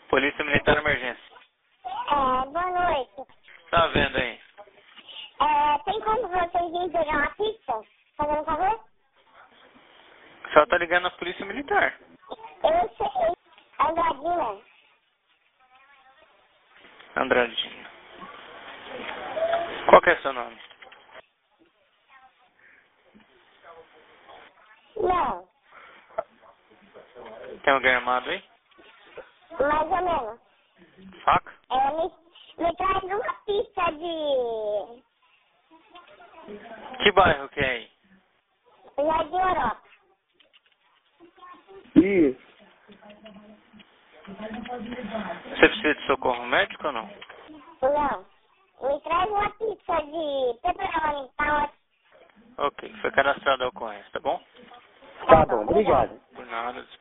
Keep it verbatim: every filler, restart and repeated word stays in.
Polícia Militar Emergência. É, boa noite. Tá vendo aí? É, tem como vocês virem pegar uma pizza? Fazendo um favor? Só tá ligando na Polícia Militar. Eu sei. Andradina. Andradina. Qual que é seu nome? Não, Tem alguém armado aí? mais ou menos. Faca? É, me, me traz uma pizza de Que bairro que é aí? Jardim Europa. Isso. Você precisa de socorro médico ou não? Não, me traz uma pizza de pepperoni, tá ótimo. Ok, foi cadastrado a ocorrência, tá bom? Tá bom, obrigado. Por nada.